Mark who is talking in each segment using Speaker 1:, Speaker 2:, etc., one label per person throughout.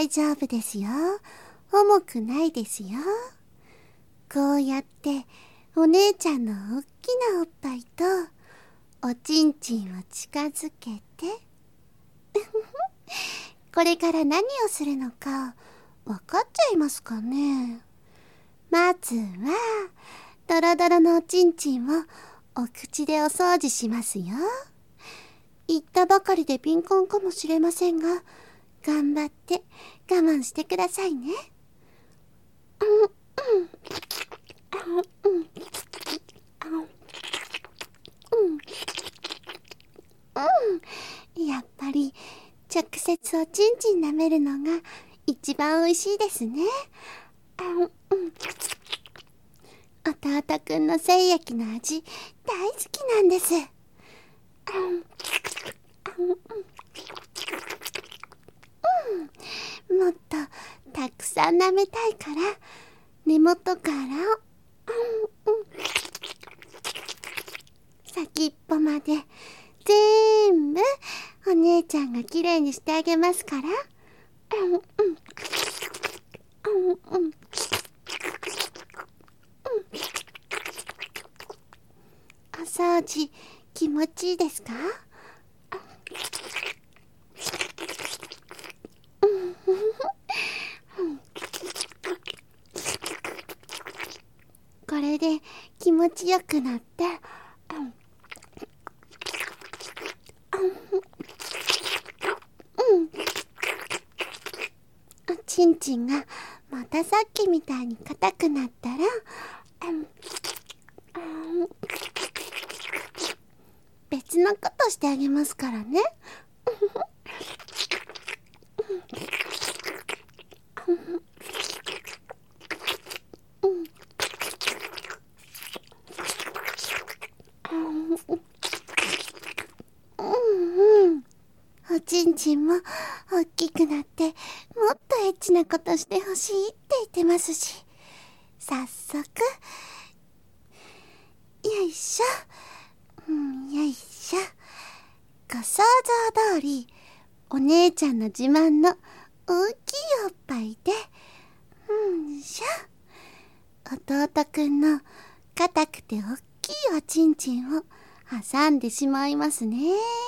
Speaker 1: 大丈夫ですよ。重くないですよ。こうやってお姉ちゃんのおっきなおっぱいとおちんちんを近づけてこれから何をするのか分かっちゃいますかね。まずはドロドロのおちんちんをお口でお掃除しますよ。言ったばかりで敏感かもしれませんが、頑張って我慢してくださいね。やっぱり直接おちんちん舐めるのが一番おいしいですね。弟くんの精液の味大好きなんです。もっとたくさん舐めたいから根元から先っぽまで全部お姉ちゃんがきれいにしてあげますから。お掃除気持ちいいですか？これで気持ちよくなっておちんちんがまたさっきみたいに硬くなったら別のことしてあげますからね。おちんちんも大きくなってもっとエッチなことしてほしいって言ってますし、早速よいしょ、よいしょ。ご想像通りお姉ちゃんの自慢の大きいおっぱいでしょ。弟くんの硬くて大きいおちんちんを挟んでしまいますね。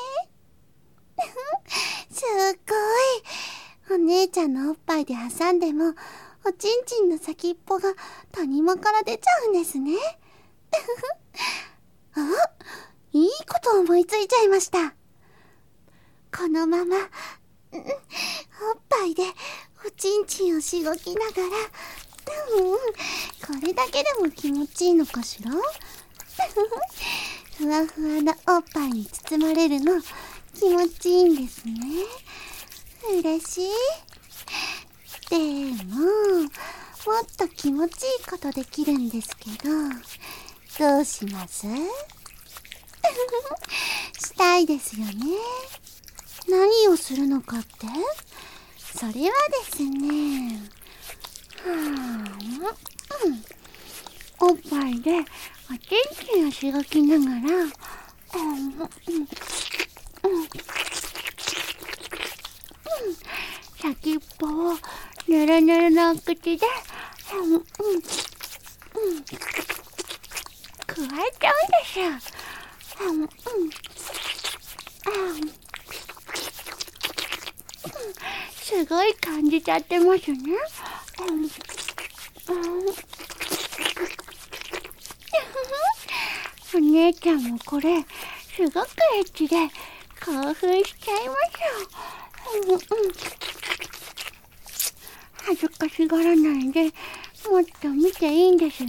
Speaker 1: すごい。お姉ちゃんのおっぱいで挟んでもおちんちんの先っぽが谷間から出ちゃうんですね。いいこと思いついちゃいました。このままおっぱいでおちんちんをしごきながらこれだけでも気持ちいいのかしら。ふわふわなおっぱいに包まれるの気持ちいいんですね。嬉しい。でももっと気持ちいいことできるんですけど、どうします？したいですよね。何をするのかって？それはですね、おっぱいでおちんちんをしごきながら先っぽをぬるぬるのお口でくわえちゃうんですよ。すごい感じちゃってますね。お姉ちゃんもこれすごくエッチで興奮しちゃいますよ。恥ずかしがらないでもっと見ていいんですよ。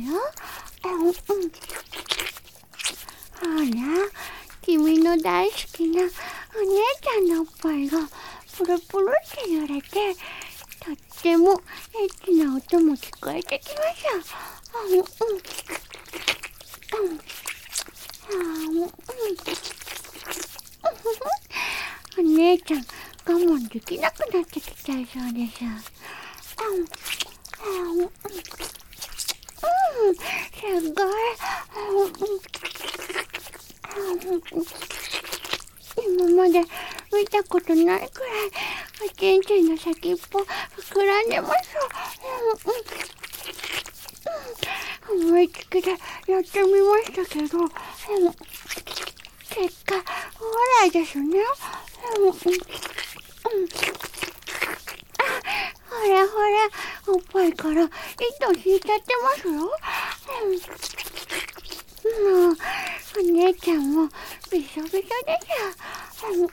Speaker 1: ほら、君の大好きなお姉ちゃんのおっぱいがプルプルって揺れてとってもエッチな音も聞こえてきますよ。お姉ちゃん我慢できなくなってきちゃいそうです。すごい。 今まで見たことないくらいおちんちんの先っぽ膨らんでます。思いつきでやってみましたけど、結果お笑いですね。ほらほら、おっぱいから糸引いちゃってますよ。もうお姉ちゃんもびしょびしょですよ。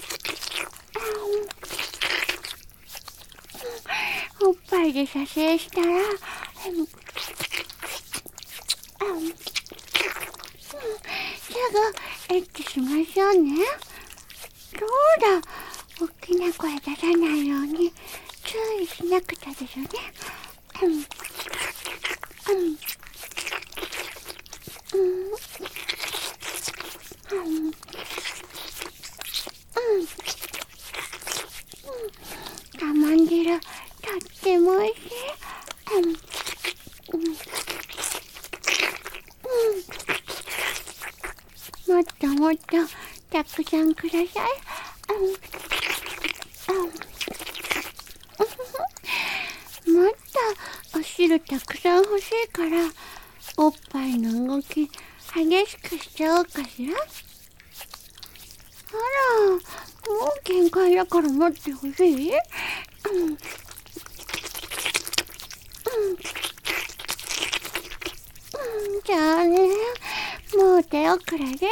Speaker 1: おっぱいで撮影したらすぐエッチしましょうね。そうだ、大きな声出さないように注意しなくちゃですよね。我慢汁、とってもおいしい。もっともっとたくさんください。もっとお汁たくさん欲しいからおっぱいの動き激しくしちゃおうかしら。あら、もう限界だから待ってほしい。じゃあね、もう手遅れです。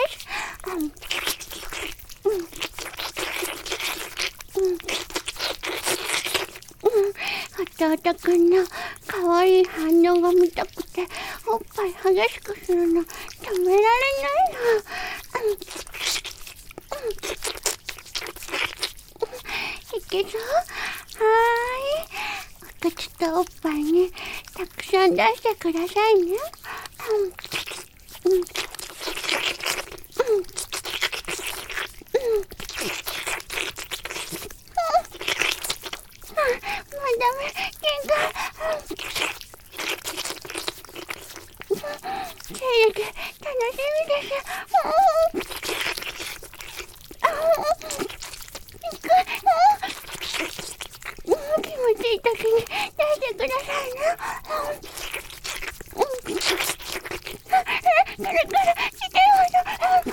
Speaker 1: 弟くんの可愛い反応が見たくておっぱい激しくするの止められないの。いけそう？お口とおっぱいにたくさん出してくださいね。もうダメ、限界。精液、楽しみです。気持ちいい時に出してくださいね。くるくるしてます。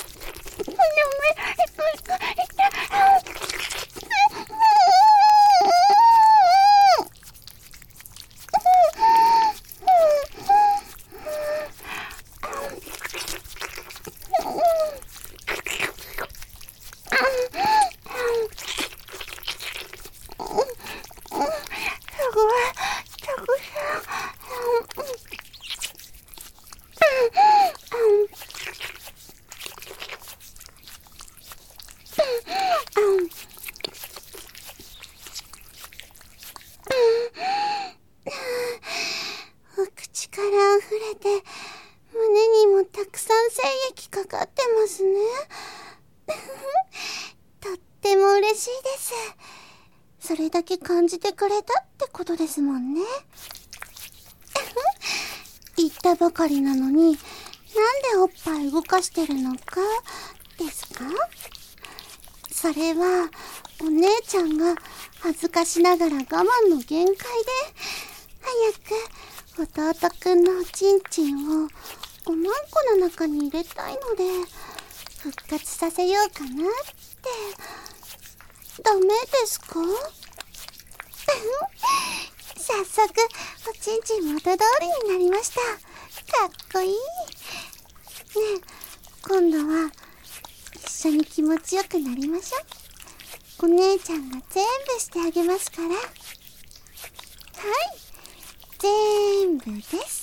Speaker 1: お口から溢れて胸にもたくさん精液かかってますね。とっても嬉しいです。それだけ感じてくれたってことですもんね。言ったばかりなのになんでおっぱい動かしてるのかですか？それはお姉ちゃんが恥ずかしながら我慢の限界で早く弟くんのおちんちんをおまんこの中に入れたいので復活させようかなって。ダメですか？早速おちんちん元通りになりました。かっこいいね。え、今度は一緒に気持ちよくなりましょう。お姉ちゃんが全部してあげますから。はい、全部です。